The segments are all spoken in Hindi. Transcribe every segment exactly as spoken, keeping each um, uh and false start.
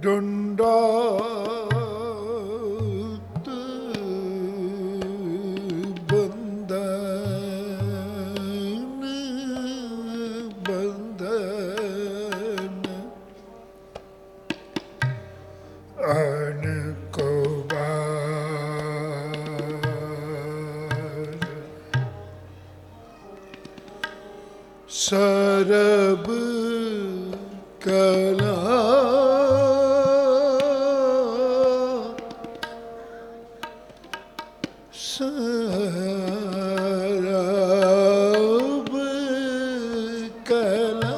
डुंडोत बंदन बंदन अन को बार सरब कला सरब कला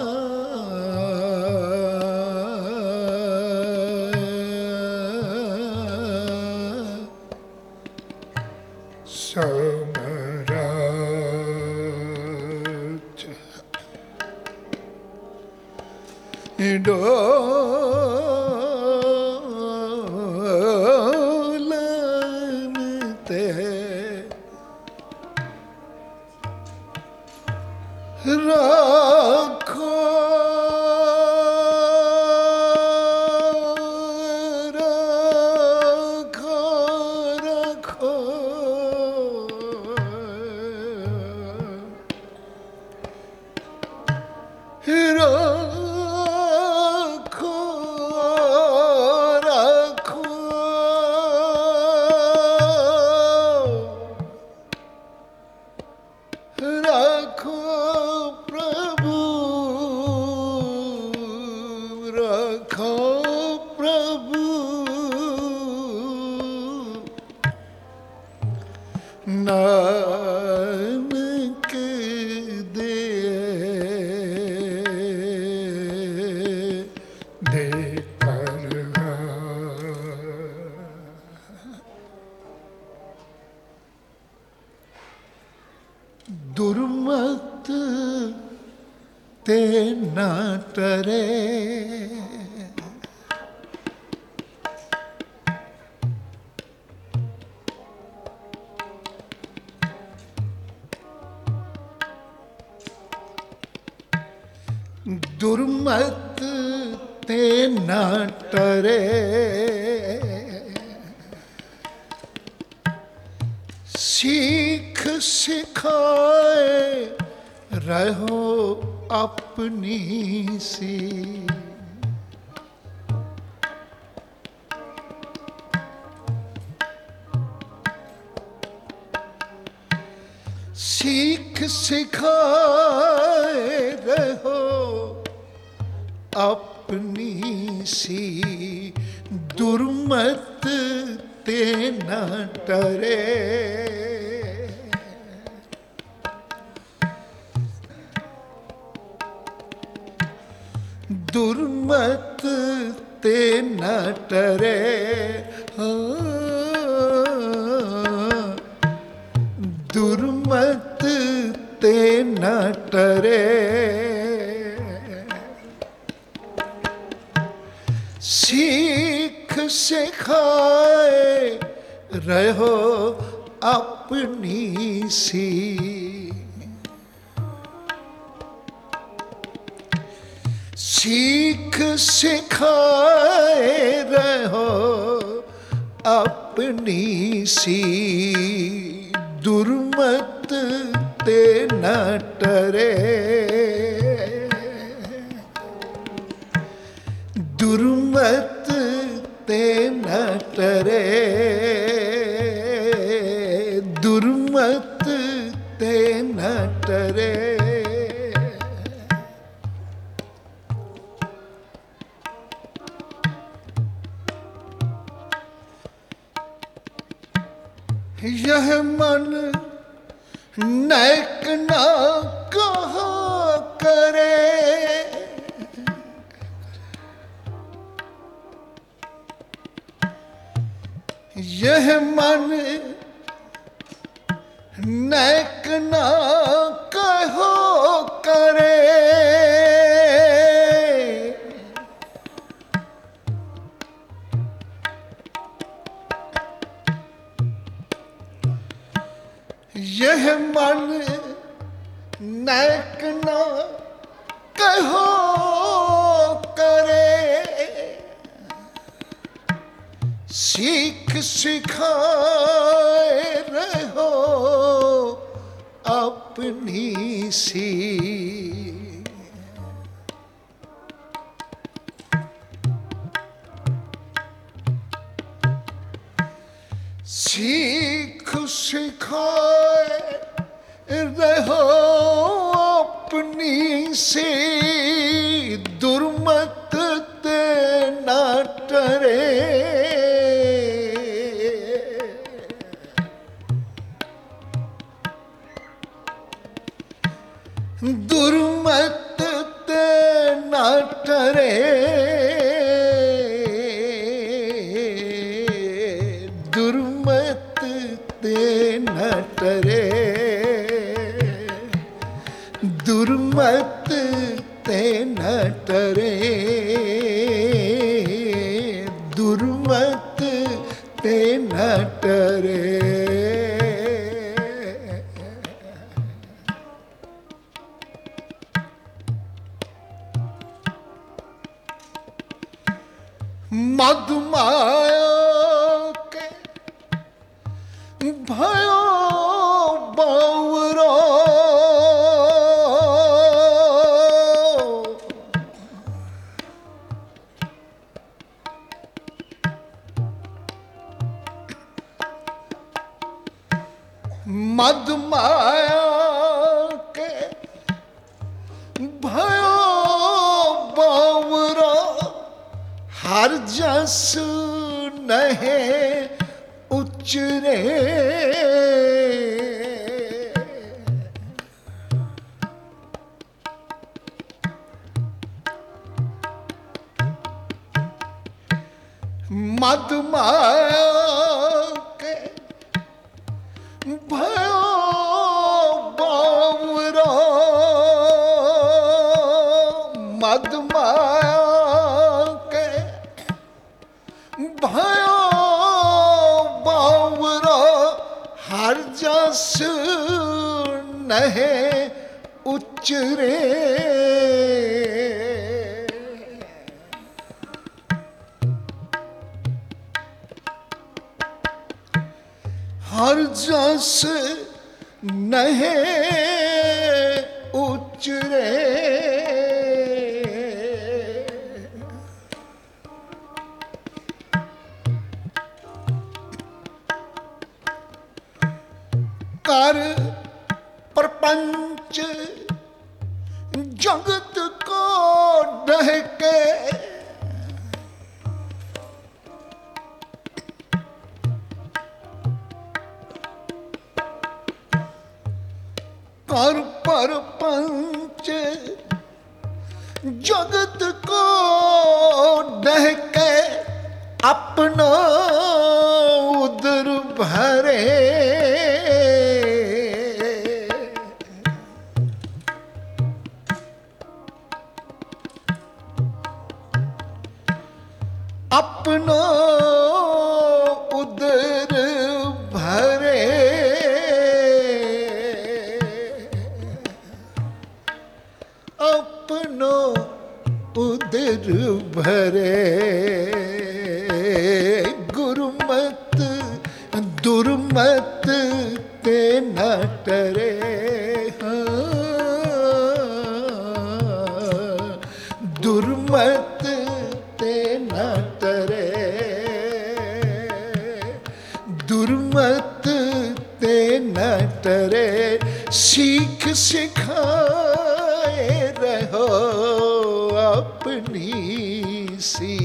समराज डोलन ते राखो राखो राखो राखो राखो राखो प्रभु राखो प्रभु नानक दे दे परगा दुर्मत ते न टरे दुर्मत ते न टरे सीख सिखाए रहो अपनी सी सीख सिखाए रहो अपनी सी दुर्मत ते न टरे दुर्मत ते न टरे दुर्मत ते न टरे सीख सिखाए रहो अपनी सी सीख सिखाए रहो अपनी सी दुर्मत ते न टरे दुर्मत ते न टरे दुर्मत ते न टरे यह मन नेक ना कहा करे यह मन नेक ना कहो करे यह मन नेक ना कहो करे सीख सिखाए रहो अपनी सी। सीख सिखाए रहो अपनी सी, दुर्मत ते ना टरे। दुर्मत ते ना टरे, दुर्मत ते न टरे, दुर्मत ते न टरे, दुर्मत ते न टरे। मधुमाया के भयो बावरो, मधुमाया के भयो बावरो, हर जस नहे उचरे। मधुमाया के भयो बावरो, मधुमाया के भयो बावरो, हर जस नहे उचरे। हर जस नहे उचरे, कर प्रपंच जगत को डहके, कर प्रपंच जगत को डहके, अपना उदर भरे। अपना उदर भरे, अपनो उदर भरे। गुरुमत दुर्मत ते न टरे, दुर्मत ते न टरे, दुर्मत ते न टरे। सीख सिखाए रहो अपनी सी,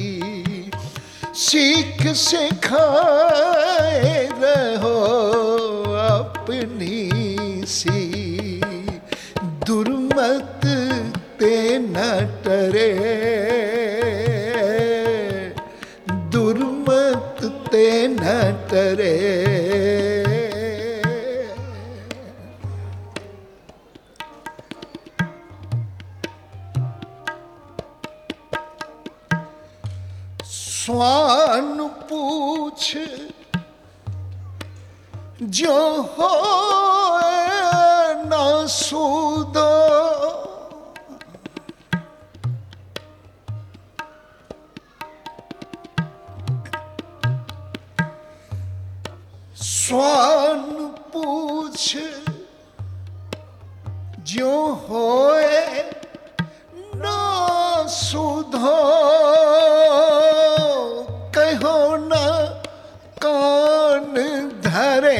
सीख सिखाए रहो अपनी सी, दुर्मत ते न टरे, दुर्मत ते न टरे। स्वान पूछ जो हो ना सूदो, स्वान पूछ जो होए ना सुधो कहो ना कान धरे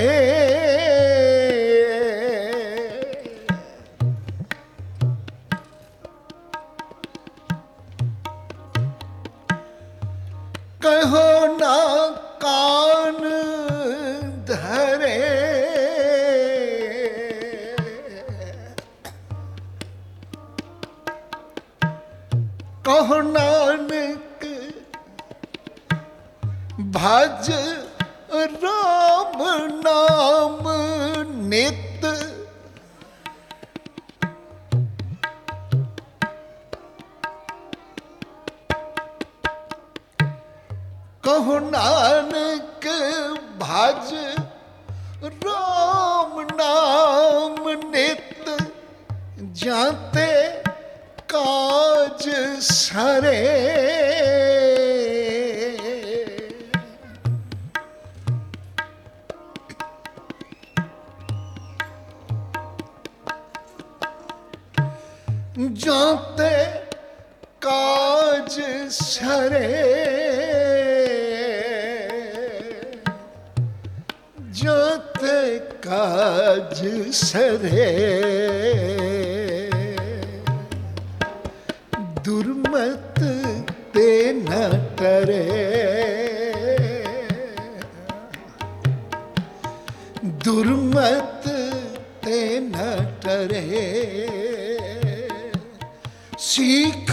कहो ना कान धरे कहो नानक भज राम नाम नित कहो नानक भज राम नाम नित जाते काज सरे जाते काज सरे जाते काज सरे दुर्मत ते न करे दुर्मत ते न टरे सीख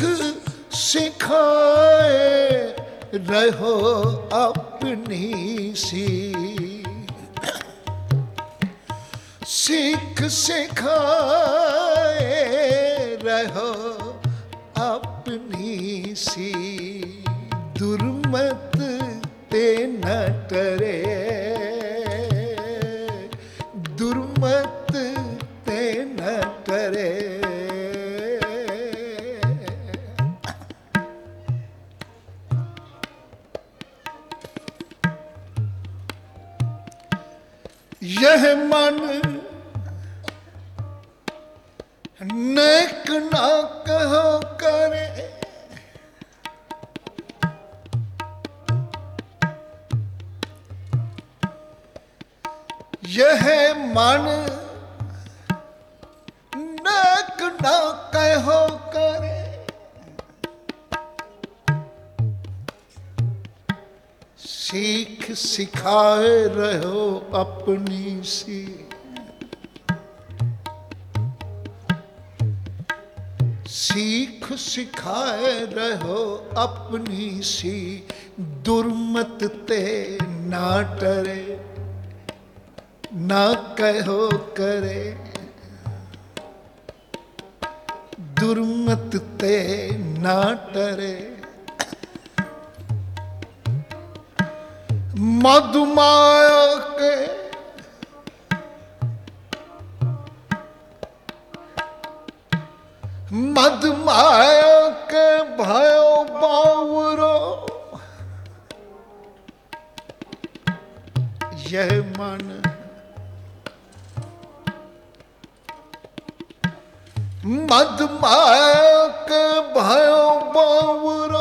सिखाए रहो अपनी सी सीख सिखाए रहो अपनी सी दुर्मत ते न टरे दुर्मत ते न टरे यह मन नेक ना कहो करे यह मन नेक ना कहो करे सीख सिखाए रहो अपनी सी सीख सिखाए रहो अपनी सी दुर्मत ते ना टरे ना कहो करे दुर्मत ते ना टरे मधुमाया के मधुमाया के भयो बावरो यह मन मधुमाया के भयो बावरो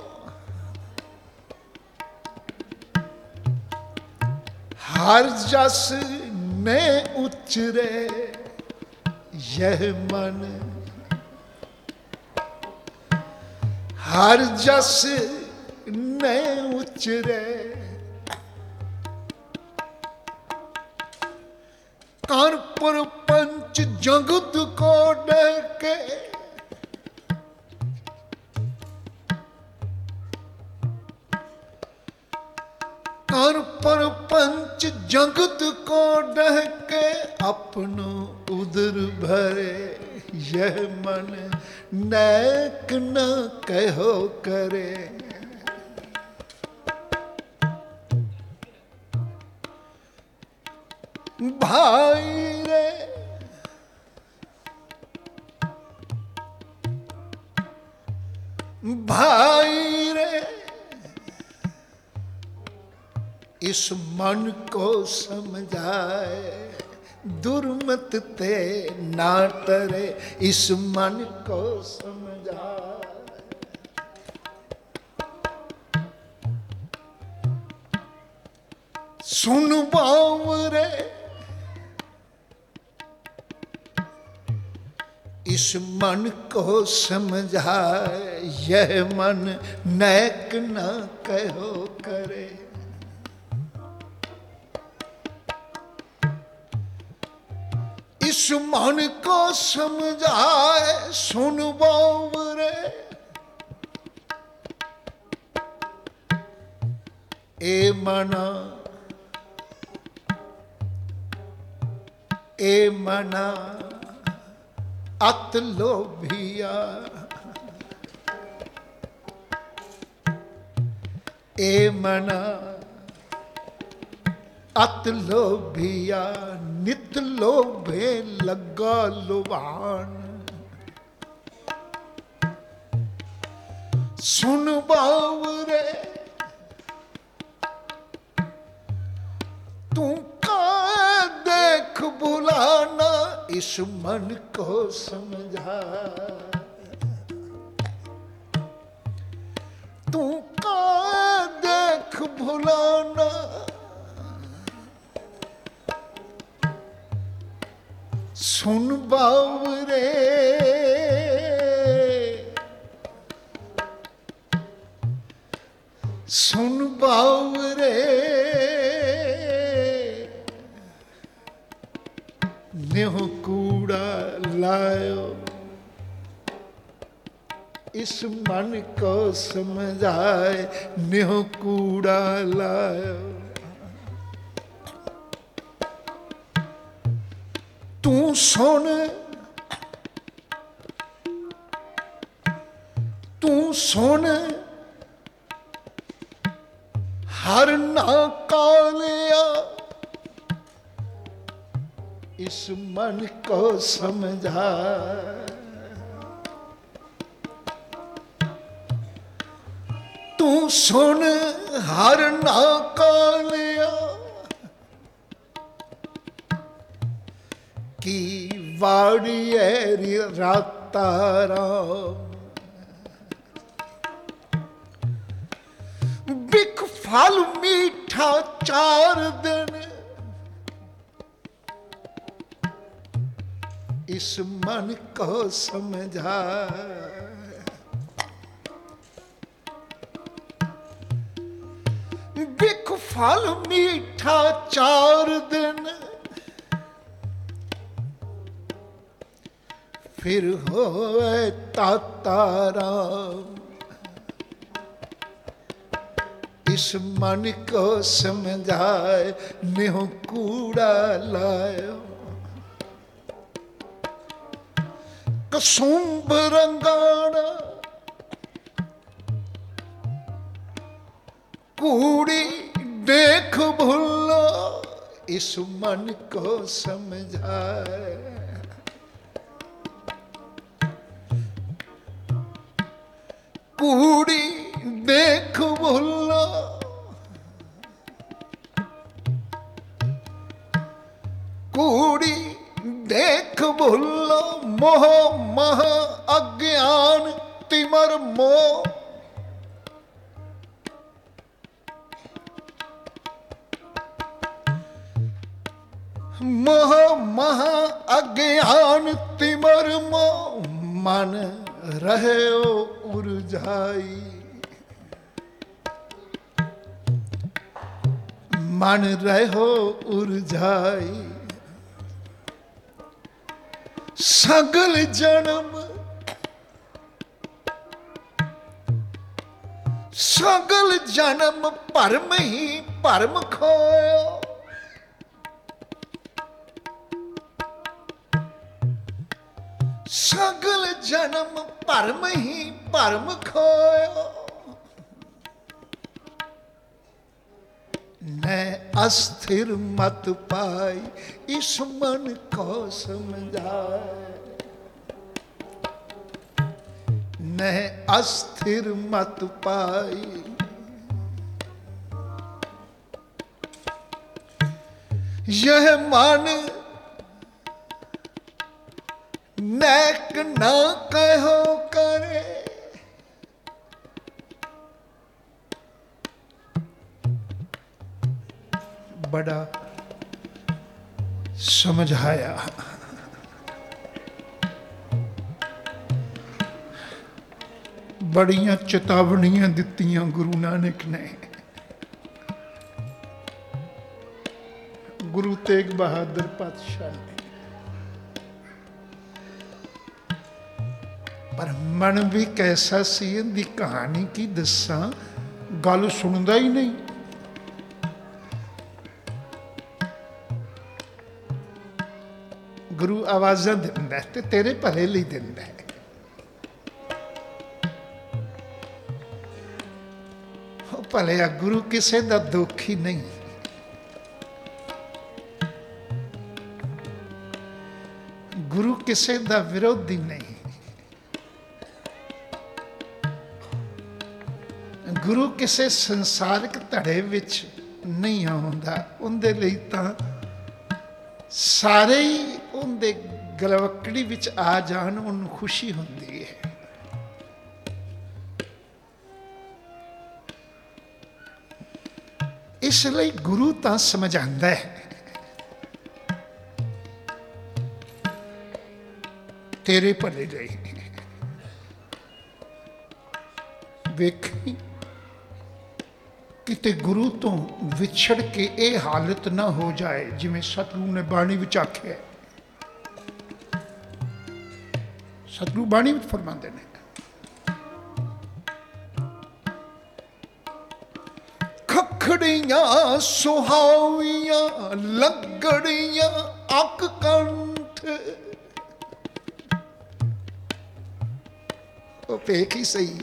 हर जस ने उचरे यह मन हर जस ने उचरे कानपुर पंच जगत को डके कानपुर पंच जगत को डहके अपनो उदर भरे यह मन नेक न कहो करे भाई रे भाई रे इस मन को समझाए, दुर्मत ते ना टरे, इस मन को समझाए। सुन बावरे इस मन को समझाए, यह मन नेक न कहो करे। इस मन को समझाए, सुन बावरे ए मना, ए मना अत लोभिया, ए मना अत लोभिया, नित लोभे लगा लुभान। सुन बावरे तू का देख बुलाना, इस मन को समझा। तू का देख भुलाना, सुन बावरे सुन बावरे नेह कूड़ा लायो, इस मन को समझाए, नेह कूड़ा लायो। तू सुन, तू सुन हर ना कालिया, इस मन को समझा। तू सुन हर ना कालिया, की वाड़िए राता राम। बिक फल मीठा चार दिन, इस मन को समझा। बिक फल मीठा चार दिन, फिर होए ताता राम। इस मन को समझाए, नेह कूड़ा लायो। कसुंभ रंगाना कूड़ी देख भूलो, इस मन को समझाए। कूड़ी देख भूलो, कूड़ी देख भूलो, मोह मह अज्ञान तिमर मोह। मोह मह अज्ञान तिमर मोह, मन रहे उर्जाई। मन रहो उर्जाई, सगल जन्म सगल जन्म परम ही परम खोयो। सगल जन्म परम ही परम खोयो। मैं अस्थिर मत पाई, इस मन को समझाए। मैं अस्थिर मत पाई, यह मान नैक ना कहो करे। बड़ा समझाया, बड़ियां चेतावनियां दित्तियां गुरु नानक ने। गुरु तेग बहादुर पातशाह ने। पर मन भी कैसा सी, इनकी कहानी की दसा, गल सुनता ही नहीं। गुरु आवाज़ां दिंदा है ते तेरे भले लिए दिंदा है। भलिया गुरु किसी का दुखी नहीं। गुरु किसी का विरोधी नहीं। गुरु किसी संसारिक धड़े विच नहीं आउंदा। उनदे लई तां सारे ही उनदे गलवकड़ी विच आ जान, उन्हें खुशी हुंदी है। इसलिए गुरु तां समझांदा है, तेरे भले ਲਈ। ਵੇਖੀ किते गुरु तो विछड़ के ये हालत ना हो जाए जिमें सतगुरु ने बाणी विच आख्या। सतगुरु बाणी विच फरमांदे ने, खखड़ियां सुहावियां लगड़ियां अक कंठ। वो पेख ही सही,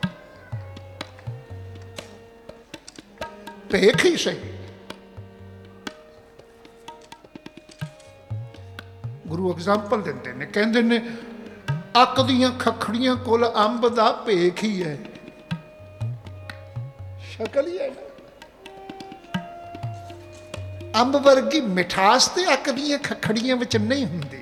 पेख ही सही। गुरु एग्जाम्पल देंदे ने, कहंदे ने अक दियां खखड़ियां कोल अंब दा पेख ही है। शक्ल ही है ना। अंब वर्गी मिठास ते अक दियां खखड़ियां विच नहीं हुंदी।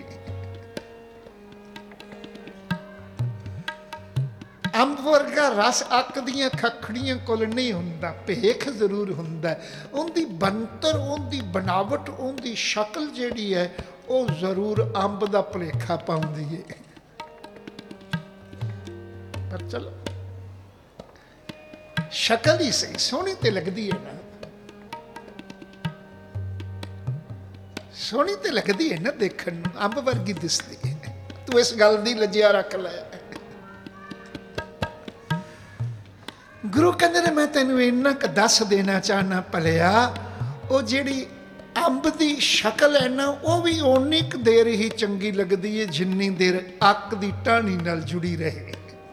अंब वर्गा रस अक दियां खखड़ियां कोल नहीं हुंदा, भेख जरूर हुंदा। उनकी बनतर, उनकी बनावट, उनकी शक्ल जिहड़ी है वो जरूर अंब दा भुलेखा पाउंदी है। पर चलो शक्ल ही सही, सोहनी ते लगदी है ना, सोहनी ते लगदी है ना देखण नूं, अंब वर्गी दिसदी है। तू इस गल दी लज्जिया रख लै। गुरु कहते ने मैं तेनों इन्ना क दस देना चाहना भलिया, वो जिहड़ी अंब की शक्ल है ना, वो भी उन्नी क देर ही चंगी लगती है जिन्नी देर अक की टाहनी नाल जुड़ी रहे।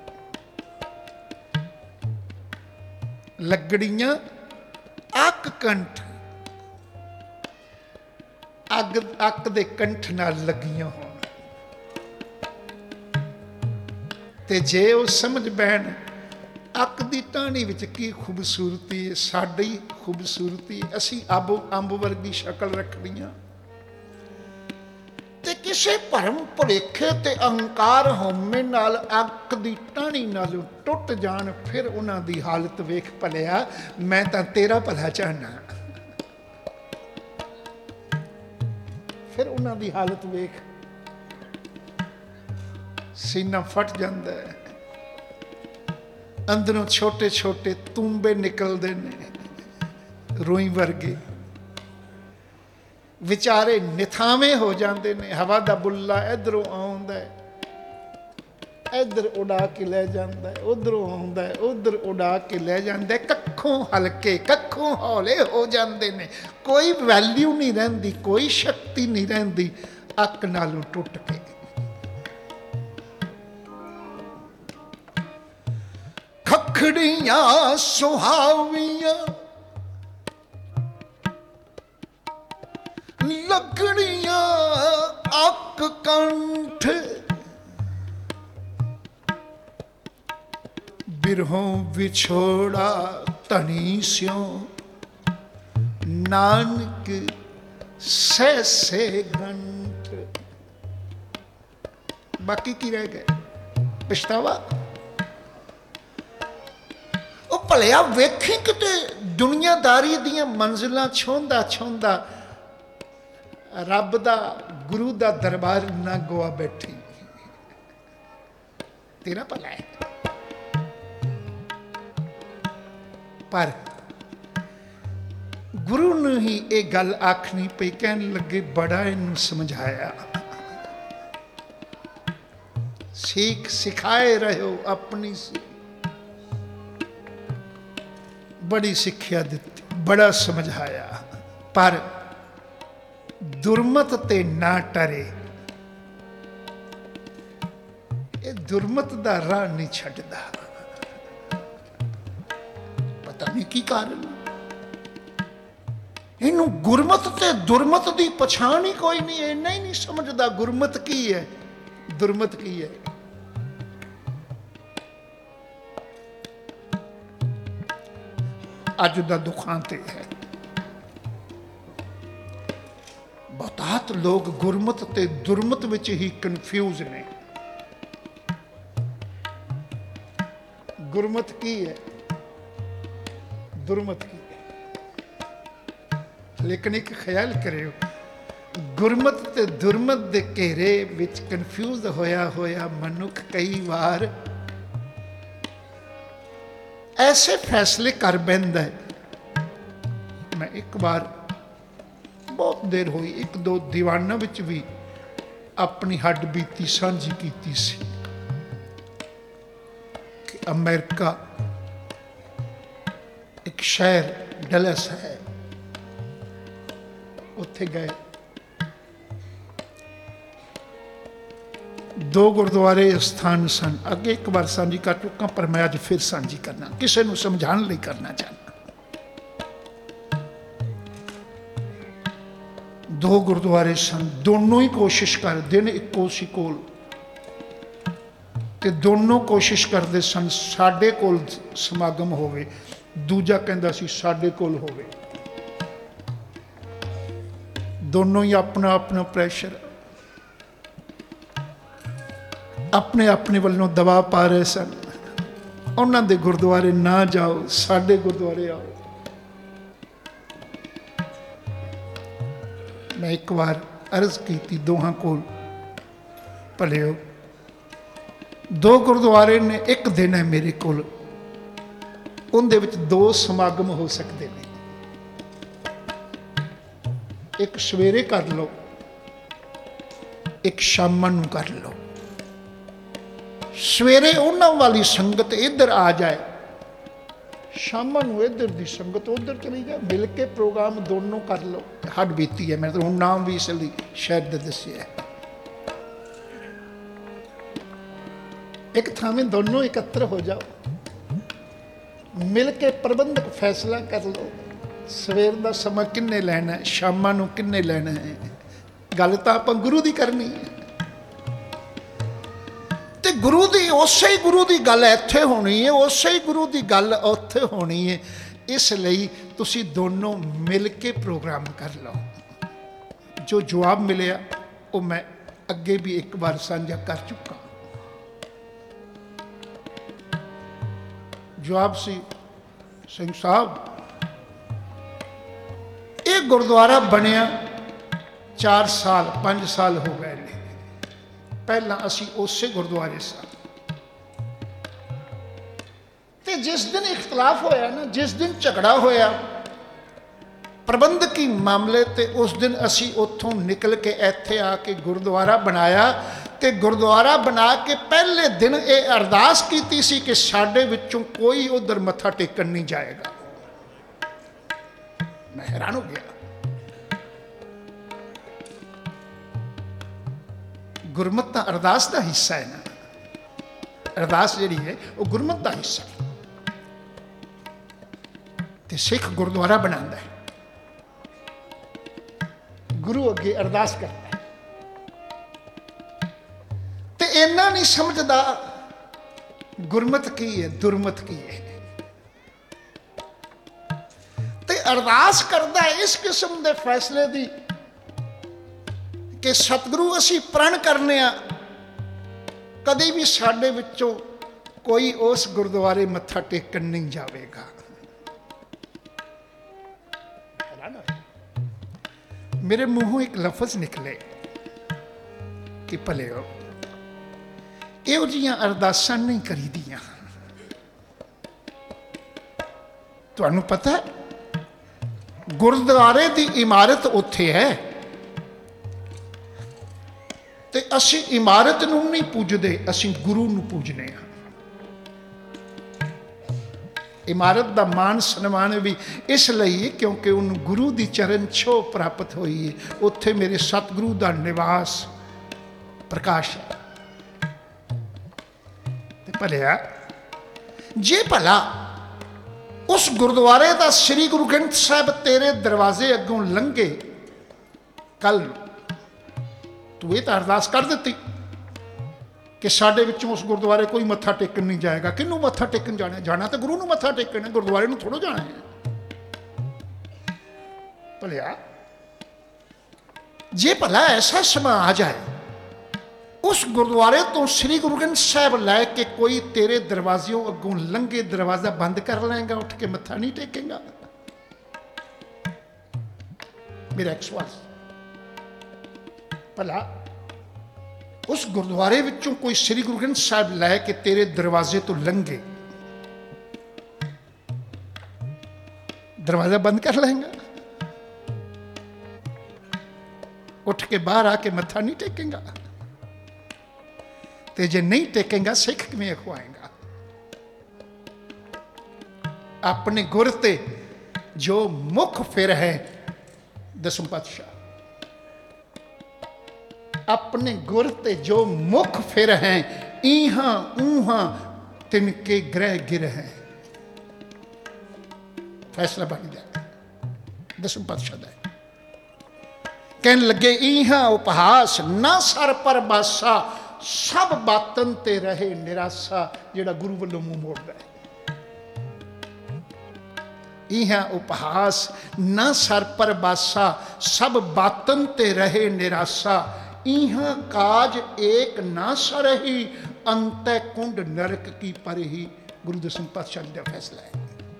लगड़ियां अक कंठ, अग अक दे कंठ नाल लगियां होण ते जे वो समझ बैण अक दी टाहनी विच की खूबसूरती है, साडी खूबसूरती, असी अब अंब वर्गी शक्ल रखनियां ते किसे भरम भुलेखे ते अहंकार होमे नाल अक दी टाहनी नालों टुट जान, फिर उन्हां दी हालत वेख भलिया। मैं तां तेरा भला चाहना, फिर उन्हां दी हालत वेख, सीना फट जांदा है। अंदरों छोटे छोटे तूंबे निकलते ने रोई वर्गे, विचारे निथावे हो जाते ने। हवा का बुल्ला इधरों आउंदा है, इधर उड़ा के ले जाता है, उधरों आउंदा है, उधर उड़ा के ले जाता है। कखों हल्के कखों हौले हो जाते ने, कोई वैल्यू नहीं रहिंदी, कोई शक्ति नहीं रहिंदी अक नालों टुट के। खखड़ियां सुहावियां लगड़ियां अक कंठ, बिरहों विछोड़ा तनी स्यों नानक सहसे गंठ। बाकी की रह गए? पछतावा। ਉਹ ਭਲਿਆ ਵੇਖੀ ਕਿਤੇ ਦੁਨੀਆਦਾਰੀ ਦੀਆਂ ਮੰਜ਼ਿਲਾਂ ਛੋਂਦਾ ਛੋਂਦਾ ਰੱਬ ਦਾ ਗੁਰੂ ਦਾ ਦਰਬਾਰ ਨਾ ਗਵਾ ਬੈਠੀ। ਤੇਰਾ ਭਲਾ ਹੈ। ਪਰ ਗੁਰੂ ਨੂੰ ਹੀ ਇਹ ਗੱਲ ਆਖਣੀ ਪਈ। ਕਹਿਣ ਲੱਗੇ ਬੜਾ ਇਹਨੂੰ ਸਮਝਾਇਆ, सीख सिखाए रहो अपनी सी। बड़ी सिक्ख्या दी, बड़ा समझाया, पर दुर्मत ते ना टरे। ये दुर्मत दा राह नहीं छड्डदा। पता नहीं की कारण, इनू गुरमत ते दुर्मत दी पछाण ही कोई नहीं। इन्ना ही नहीं समझदा गुरमत की है, दुर्मत की है। अज दा दुखांत है, बहुतात लोग गुरमत ते दुर्मत विच ही कन्फ्यूज ने। गुरमत की है, दुर्मत की है। लेकिन एक ख्याल करियो, गुरमत ते दुरमत दे घेरे विच कन्फ्यूज होया होया मनुख कई बार ऐसे फैसले कर बैठता है। मैं एक बार बहुत देर हुई एक दो दीवाना विच भी अपनी हड्ड बीती सांझी कीती सी कि अमेरिका एक शहर डलस है, उत्थे गए। दो गुरुद्वारे स्थान सन। अगे एक बार सांझी कर चुका, पर मैं अज फिर सांझी करना, किसी को समझाने लिए करना चाहना। दो गुरुद्वारे सन, दोनों ही कोशिश कर, दिन इको सी कोल ते दोनों कोशिश करते सन साडे कोल समागम होवे, दूजा कहंदा सी साडे कोल होवे। दोनों ही अपना अपना प्रेशर, अपने अपने वालों दबाव पा रहे सन। उन्होंने दे गुरुद्वारे ना जाओ, साडे गुरुद्वारे आओ। मैं एक बार अर्ज की दोहां कोल, भलियो दो गुरुद्वारे ने, एक दिन है मेरे कोल, उनदे विच दो समागम हो सकते हैं। एक सवेरे कर लो, एक शाम नूं कर लो। सवेरे उन्होंने वाली संगत इधर आ जाए, शाम नूं इधर दी संगत उधर चली जाए, मिल के प्रोग्राम दोनों कर लो। हड बीती है, मैं तो हुण नाम भी इसलिए शायद दस्सिया। एक थां दोनों एकत्र हो जाओ, मिल के प्रबंधक फैसला कर लो, सवेर का समा किन्ने लेना है, शाम नूं किन्ने लेना है। गल तो आपां गुरु दी करनी है, ते गुरु दी उसे ही गुरु दी गल इत्थे होनी है, उसे ही गुरु दी गल उत्थे होनी है। इसलिए तुसी दोनों मिल के प्रोग्राम कर लो। जो जवाब मिले वो मैं अगे भी एक बार साझा कर चुका। जवाब सी, सिंह साहब ये गुरुद्वारा बनया चार साल पांच साल हो गए ने, पहला असी उसे गुरुद्वारे सा। ते जिस दिन इख्तलाफ होया ना, जिस दिन झगड़ा होया प्रबंधकी मामले ते, उस दिन असी उतों निकल के इत्थे आके गुरुद्वारा बनाया। ते गुरुद्वारा बना के पहले दिन ये अरदास की सी कि साडे विचों कोई उधर मत्था टेकन नहीं जाएगा। मैं हैरान हो गया। गुरमत का अरदास का हिस्सा है ना, अरदास जी है वो गुरमत का हिस्सा है। ते सिख गुरुद्वारा बनाता है, गुरु अगे अरदास करता है। ते इन्ना नहीं समझदा गुरमत की है, दुरमत की है। ते अरदास करता है इस किस्म के फैसले की कि सतगुरु असी प्रण करने आ, कभी भी साडे विचों कोई उस गुरुद्वारे मत्था टेकन नहीं जाएगा। मेरे मुंहों एक लफज निकले कि भलेओ इहो जिहियां अरदासां नहीं करी दियां। तुहानू पता है गुरुद्वारे की इमारत उत्थे है ते असी इमारत नूं नहीं पूजदे, असी गुरु नूं पूजने आ। इमारत का मान सन्मान भी इसलिए क्योंकि उन्होंने गुरु की चरण छो प्राप्त हुई है, उत्थे मेरे सतगुरु का निवास प्रकाश है। भलिया जे भला उस गुरुद्वारे का श्री गुरु ग्रंथ साहब तेरे दरवाजे अगों लंघे, कल तू ये तो अरदास कर दी कि साडे विचों उस गुरुद्वारे कोई मत्था टेकन नहीं जाएगा। किनू मत्था टेकन जाना? जाना तो गुरु नूं मत्था टेकन है, गुरुद्वारे नूं थोड़ो जाना है। भलिया जे भला ऐसा समा आ जाए उस गुरुद्वारे तो श्री गुरु ग्रंथ साहब लैके कोई तेरे दरवाजियों अगों लंघे, दरवाजा बंद कर लेगा, उठ के मत्था नहीं टेकेगा। मेरा एक सवाल, भला उस गुरुद्वारे विचों कोई श्री गुरु ग्रंथ साहब लैके तेरे दरवाजे तो लंघे, दरवाजा बंद कर लेगा, उठ के बाहर आके मत्था नहीं टेकेगा? ते जे नहीं टेकेगा सिख किवें अखवाएगा? अपने गुर ते जो मुख फिर है दसम पातशाह, अपने गुर ते जो मुख फिर हैं इहा ऊहा तिनके ग्रह गिर हैं। फैसला बन गया दसम पातशाह दा। कहन लगे इहा उपहास ना सर पर बासा, सब बातन ते रहे निराशा। जेड़ा गुरु वालों मुंह मोड़ता है, इहा उपहास ना सर पर बासा, सब बातन ते रहे निराशा। इहा काज एक ना सरही, अंत कुंड नरक की परही। गुरु दसम पातशाह का फैसला है।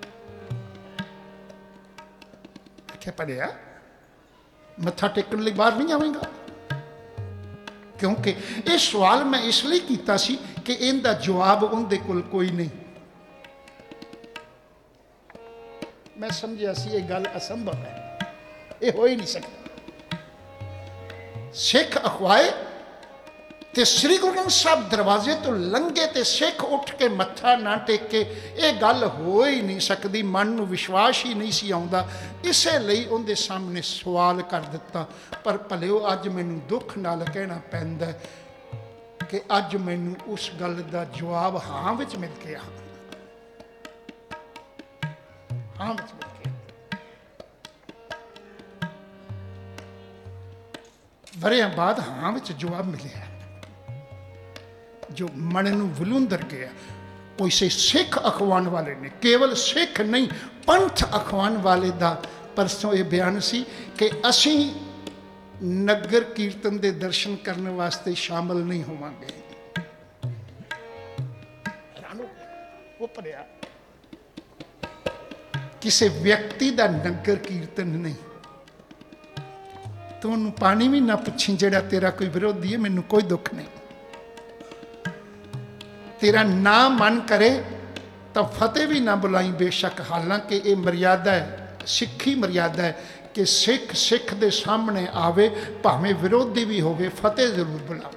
क्या पढ़िया मत्था टेकन लिए बाहर नहीं आवेगा? क्योंकि ये सवाल मैं इसलिए किया सी कि इनका जवाब उनके कोल कोई नहीं। मैं समझिया सी ये गल असंभव है, ये हो ही नहीं सकता। सिख अखवाए ते श्री गुरु ग्रंथ साहब दरवाजे तो लंघे ते सिख उठ के मत्था ना टेके, ये गल हो ही नहीं सकती। मन में विश्वास ही नहीं सी आउंदा, इसलिए उनके सामने सवाल कर दिता। पर भलिओ अज मैनू दुख नाल कहना पैंदा कि अज मैनू उस गल का जवाब हाँ विच मिल गया। हाँ विच मिल गया। वरियां बाद हाँ विच जवाब मिले जो मन नूं वलूंदर गया। कोई से सिख अखवान वाले ने, केवल सिख नहीं पंथ अखवान वाले दा परसों ये बयान सी कि असी नगर कीर्तन के दर्शन करने वास्ते शामिल नहीं होवांगे। वो पढ़िया किसी व्यक्ति का नगर कीर्तन नहीं। तू उन्होंने पानी भी ना पुछी जेड़ा तेरा कोई विरोधी है, मैनू कोई दुख नहीं। तेरा ना मन करे तो फतेह भी ना बुलाई बेशक। हालांकि ये मर्यादा है, सिखी मर्यादा है कि सिख सिख के सामने आवे, भावें विरोधी भी होवे, फतेह जरूर बुलावे।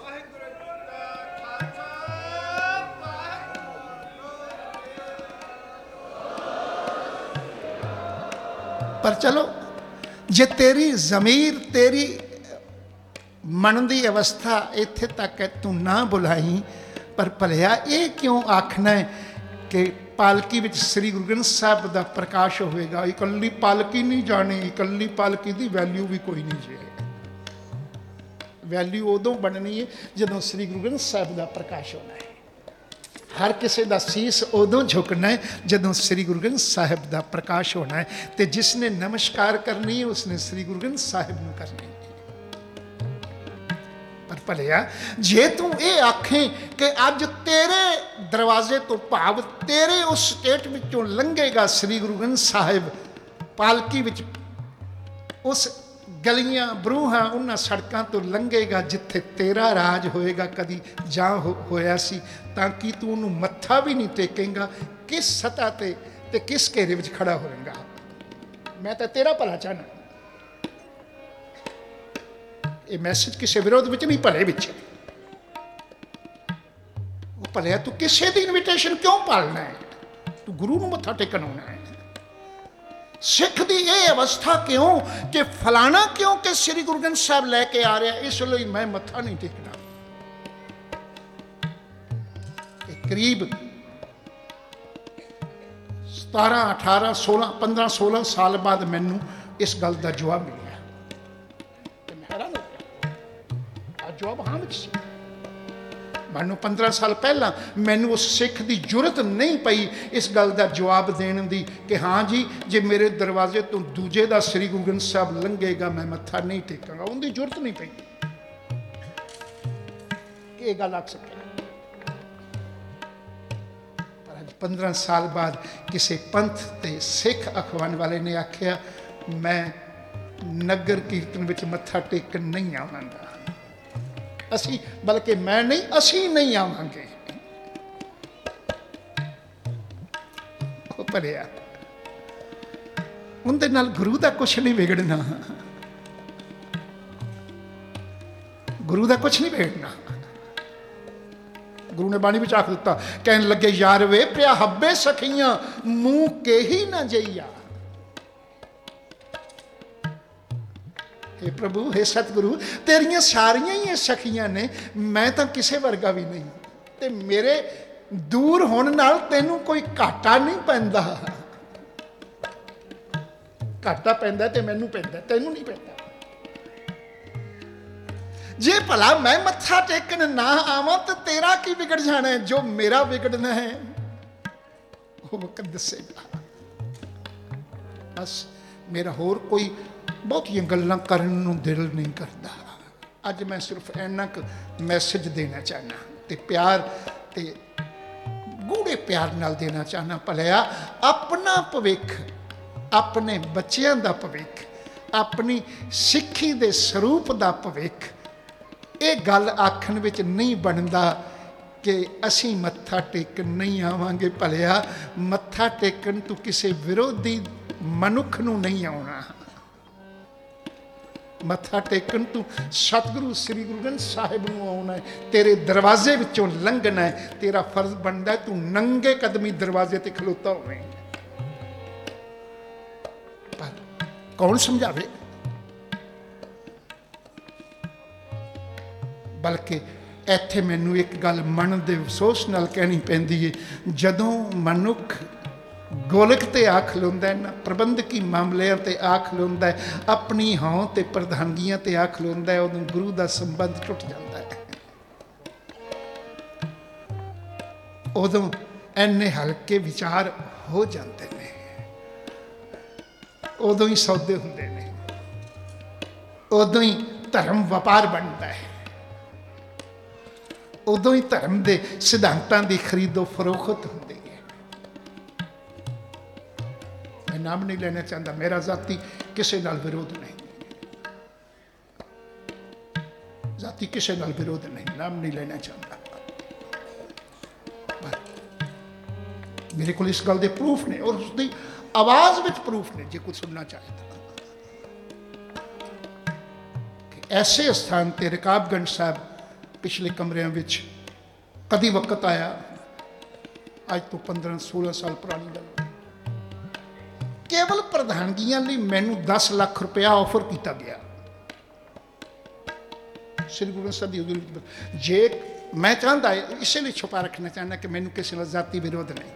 पर चलो जे तेरी जमीर तेरी मन की अवस्था इत्थे तक है, तू ना बुलाई। पर भलिया ये क्यों आखना है कि पालकी विच श्री गुरु ग्रंथ साहब का प्रकाश होगा? इकल्ली पालकी नहीं जानी, इकल्ली पालकी की वैल्यू भी कोई नहीं है। वैल्यू उदों बननी है जदों श्री गुरु ग्रंथ साहब का प्रकाश होना है। हर किसी का सीस उदों झुकना है जदों श्री गुरु ग्रंथ साहब का प्रकाश होना है। तो जिसने नमस्कार करनी है उसने श्री गुरु ग्रंथ साहब को करनी है। भलिया जे तू ये आखें कि अज तेरे दरवाजे तो भाव तेरे उस स्टेट विचों लंघेगा श्री गुरु ग्रंथ साहिब पालकी विच उस गलियां बरूहां उन्हां सड़कों तो लंघेगा जिथे तेरा राज होएगा कदी जा हो, होया सी तां कि तू उन्होंने मत्था भी नहीं टेकेगा किस सतह ते, ते किस घेरे विच खड़ा होएगा। मैं तो तेरा भला चाहना। ये मैसेज किसी विरोध विच नहीं भले विच भले तू किसी की इनविटेशन क्यों पालना है? तू गुरु नूं मत्था टेकण आउणा है। सिख की यह अवस्था क्यों कि फलाना क्यों कि श्री गुरु ग्रंथ साहब लैके आ रहा इसलिए मैं मत्था नहीं टेकना। करीब सतारह अठारह सोलह पंद्रह सोलह साल बाद मैनू इस गल का जवाब मिला। मैं हैरान हो गया। जवाब हाँ सी। मैनू पंद्रह साल पहला मैनू उस सिख की जरूरत नहीं पई इस गल का जवाब देने की कि हाँ जी जे मेरे दरवाजे तो दूजे का श्री गुरु ग्रंथ साहब लंघेगा मैं मत्था नहीं टेकांगा। उनकी जरूरत नहीं पई कि यह गल आख सके। पंद्रह साल बाद किसी पंथ ते सिख अखवान वाले ने आख्या मैं नगर कीर्तन विच मत्था टेकन नहीं आवांगा। असी बल्कि मैं नहीं असी नहीं आवांगे। भलिया उनके नाल गुरु का कुछ नहीं बिगड़ना। गुरु का कुछ नहीं बिगड़ना। गुरु ने बाणी विच आख दिता कहन लगे यार वे प्रिया हब्बे सखियां मुंह के ही ना जइया। हे प्रभु हे सतगुरु तेरियां सारियां ही सखियां ने मैं तो किसी वर्गा भी नहीं ते मेरे दूर होने नाल तेनू कोई घाटा नहीं पैंदा। घाटा पैंदा ते मैनू पैंदा तेनू नहीं पैंदा। जे भला मैं मत्था टेकन ना आवा तो तेरा की बिगड़ जाना है। जो मेरा बिगड़ना है वो वक्त दसेगा। बस मेरा होर कोई बहुतियां गल्लां करन नूं दिल नहीं करता। अज मैं सिर्फ इन्ना क मैसेज देना चाहना ते प्यार ते गूढ़े प्यार नाल देना चाहना। भलिया अपना भविख अपने बच्चों का भविख अपनी सिक्खी दे स्वरूप का भविख ये गल आखण विच नहीं बनता कि असी मत्था टेकन नहीं आवांगे। भलिया मत्था टेकन तू किसी विरोधी मनुख नूं नहीं आउणा। मत्था टेकन तू सतगुरु श्री गुरु ग्रंथ साहिब नूं आउणा है। तेरे दरवाजे विचों लंघना है। तेरा फर्ज बनता है तू नंगे कदमी दरवाजे ते खलोता होवे। पर कौन समझावे? बल्कि इत्थे मैनू एक गल मन दे अफसोस नाल कहनी पैंदी है जदों मनुख गोलक ते आ खलोंदा है ना प्रबंधकी मामलिਆਂ ते आ खलोंदा है अपनी हों ते प्रधानगियां ते आ खलोंदा है उदों गुरु दा संबंध टुट जाता है। उदों इन्ने हल्के विचार हो जाते हैं। उदों ही सौदे हुंदे ने। उदों ही धर्म व्यापार बनता है। उदों ही धर्म के सिद्धांतों की खरीदो फरोख्त होती है। मैं नाम नहीं लेना चाहता। मेरा जाति किसी नाल विरोध नहीं। जाति किसी नाल विरोध नहीं। नाम नहीं लेना चाहता। मेरे को इस गल के प्रूफ ने और उसकी आवाज में प्रूफ ने जे कुछ सुनना चाहता कि ऐसे स्थान ते रकाबगंज साहब पिछले कमरिया कदी वक्त आया अज तो पंद्रह सोलह साल पुरानी गल केवल प्रधानगियां लिए मैनू दस लाख रुपया ऑफर किया गया। श्री गुरु साहब की हजूरी जे मैं चाहता इसलिए छुपा रखना चाहना कि मैनू किसी का जाति विरोध नहीं।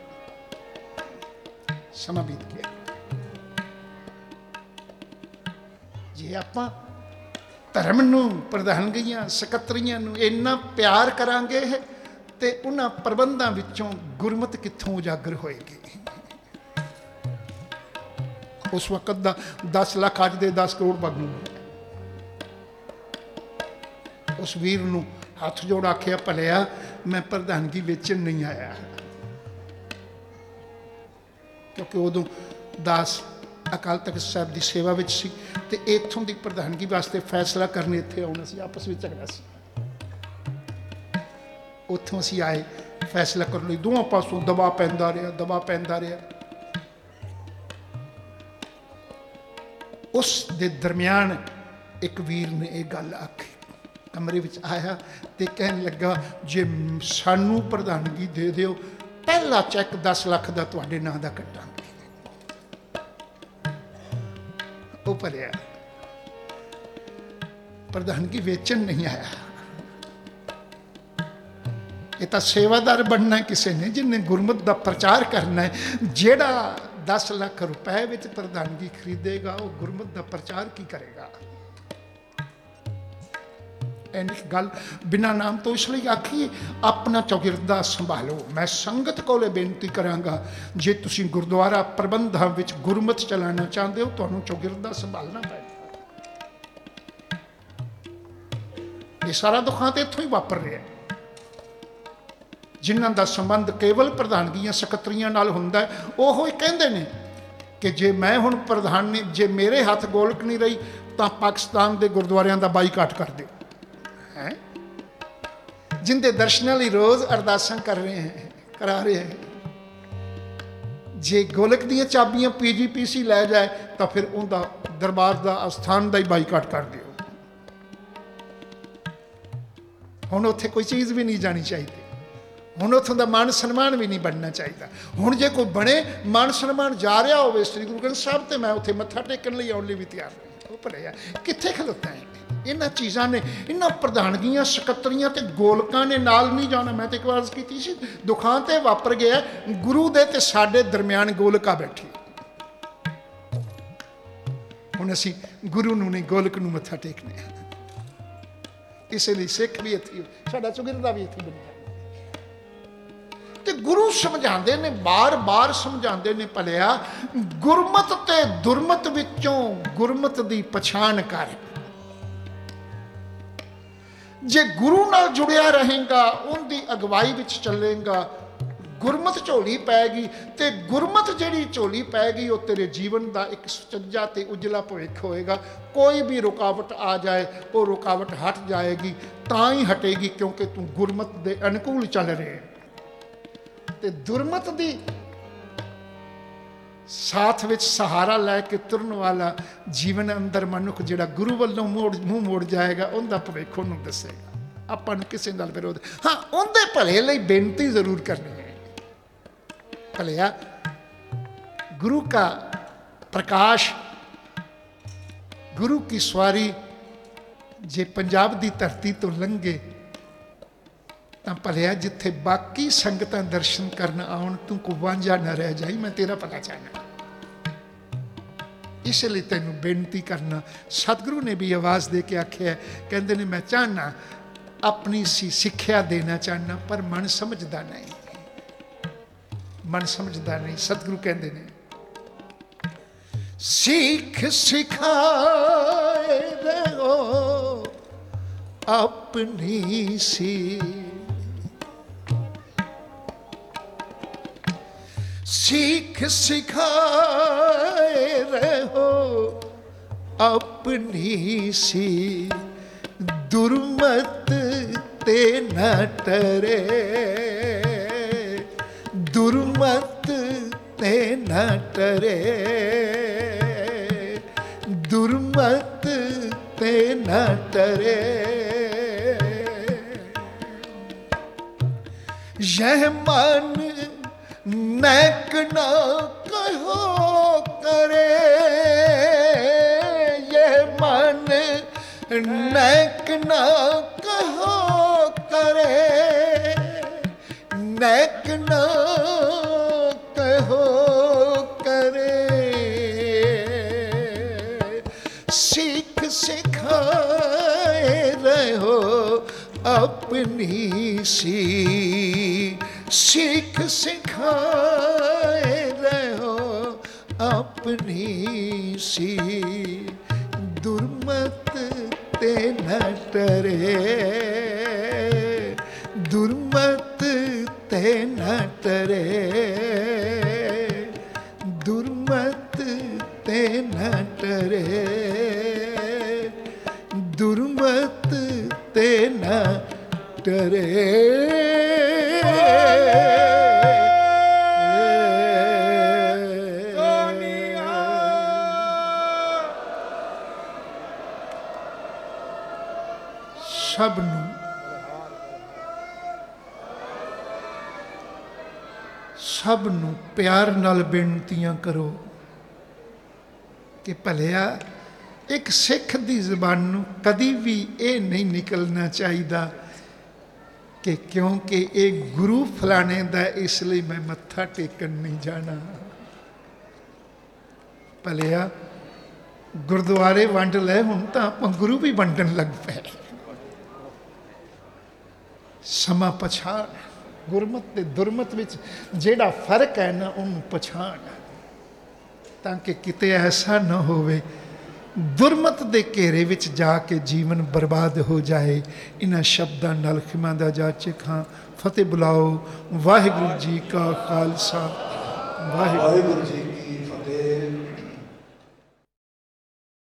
समा बीत गया। जे आपां धर्म नूं प्रधानगियां सकत्रियां नूं इन्ना प्यार करांगे ते उन्हां प्रबंधां विचों गुरमत कित्थों उजागर होएगी। उस वक्त दा दस लाख अज दे दस करोड़ बगनू उस वीर नूं हथ जोड़ आखिया, भलिया मैं प्रधानगी वेचन नहीं आया, क्योंकि उदों दास अकाल तख्त साहब की सेवा में सी ते इत्थों की प्रधानगी वास्ते फैसला करने इत्थे आउणा सी, आपस में झगड़ा सी, उत्थों असीं आए फैसला करने लई। दोवां पासों दबा पैंदा रहा दबा पैंदा रहा। उस दे दरम्यान एक वीर ने एक गल आखी, कमरे विच आया ते कहन लगा, जे सानू प्रधानगी दे दिओ, पहला चैक दस लाख का तुहाडे नां दा कट्टांगे। वो भरिया प्रधानगी वेचन नहीं आया, ये तो सेवादार बनना है किसी ने, जिन्हें गुरमत का प्रचार करना है। जेड़ा दस लाख रुपए विच प्रधानगी खरीदेगा वो गुरमत का प्रचार की करेगा। इन्नी गल बिना नाम तो इसलिए आखी, अपना चौगिरदा संभालो। मैं संगत को बेनती करांगा, जे तुसीं गुरुद्वारा प्रबंधां विच गुरमत चलाना चाहते हो, तुहानूं चौगिरदा संभालना पैगा। ये सारा दुखां ते इत्थों ही वापर रहा है। जिन्हां दा संबंध केवल प्रधानगियां सकत्रियां नाल हुंदा है, ओहो ही कहंदे ने कि जे मैं हुण प्रधान ने, जे मेरे हथ गोलक नहीं रही तो पाकिस्तान के गुरुद्वारियां दा बाईकाट कर दो। हैं जिंदे दर्शनां लई रोज़ अरदासां कर रहे हैं, करा रहे हैं, जे गोलक दीयां चाबियां पी जी पी सी लै जाए तो फिर उनका दरबार का अस्थान का ही बाईकाट कर दो। हुण उत्थे कोई चीज़ भी नहीं जानी चाहिए, हुण उत्थों का मान सन्मान भी नहीं बनना चाहिए। हुण जे कोई बने मान सन्मान जा रहा हो श्री गुरु ग्रंथ साहब, तो मैं उत्थे मत्था टेकन लई आउण लई भी तैयार नहीं। भले कित्थे खलोता है, इन्हां चीज़ां ने, इन्हां प्रधानगियां सकत्रियां ते गोलकां ने नाल नहीं जाना। मैं तो एक बार की सी, दुखां ते वापर गया, गुरु दे ते साडे दरम्यान गोलका बैठी। हुण असीं गुरु नूं नहीं गोलक नूं मत्था टेकने, इसलिए सिख भी इत्थे, साडा चौगिरदा भी इत्थे बनिया। ते गुरु समझाते ने, बार बार समझाते ने, भलिया गुरमत ते दुरमत विचों गुरमत दी पछाण कर। जे गुरु नाल जुड़िया रहेगा, उनकी अगवाई विच चलेगा, गुरमत झोली पैगी, ते गुरमत जिहड़ी झोली पैगी वो तेरे जीवन का एक सुचज्जा ते उजला भविख होएगा। कोई भी रुकावट आ जाए वो रुकावट हट जाएगी, तां ही हटेगी क्योंकि तू गुरमत दे अनुकूल चल रहे। ते दुरमत दी साथ विच सहारा लैके तुरन वाला जीवन अंदर मनुख जिहड़ा गुरु वालों मोड़ मूँह मोड़ जाएगा, उनका भविख उन्होंने दसेगा। आपां नूं किसी नाल विरोध, हाँ उनके भले लई बेनती जरूर करनी है। भलिया गुरु का प्रकाश, गुरु की सवारी जे पंजाब की धरती तो लंघे तो भलिया जिथे बाकी संगतां दर्शन करन आउण, तू को वांझा न रह जाई, मैं तेरा भला चाहना। इसलिए तेनों बेनती करना। सतगुरु ने भी आवाज़ दे के आख्या, कहते ने मैं चाहना अपनी सी सिक्ख्या देना चाहना, पर मन समझदा नहीं, मन समझदा नहीं। सतगुरु कहते ने सीख सिखाए रहो अपनी सी, सीख सिखाए रहो अपनी सी, दुर्मत ते न टरे, दुर्मत ते न टरे, दुर्मत ते न टरे। यह मन नैक न कहो करे, यह मन नैक न कहो करे, नैक न कहो करे। सीख सिखाए रहो अपनी सी, सीख सिखाए रहो अपनी सी, दुर्मत ते न टरे, दुर्मत ते न टरे, दुर्मत ते न टरे, दुर्मत ते न टरे। सब नू सब नू प्यार नाल बेनतियां करो कि भलिया एक सिख दी ज़बान नू कदी भी ये नहीं निकलना चाहिए कि क्योंकि एक गुरु फलाने दा इसलिए मैं मत्था टेकन नहीं जाना। भलिया गुरुद्वारे वंड ले हुण तां आपां गुरु भी वंडन लग पे। समा पछाण, गुरमत ते दुरमत विच जेड़ा फर्क है ना उन्होंने पछाण, ताकि किते ऐसा न होवे दुरमत दे घेरे विच जाके जीवन बर्बाद हो जाए। इन्हां शब्दां नाल खिमा दा जाचे खां फतेह बुलाओ। वाहिगुरू जी का खालसा, वाहिगुरू जी।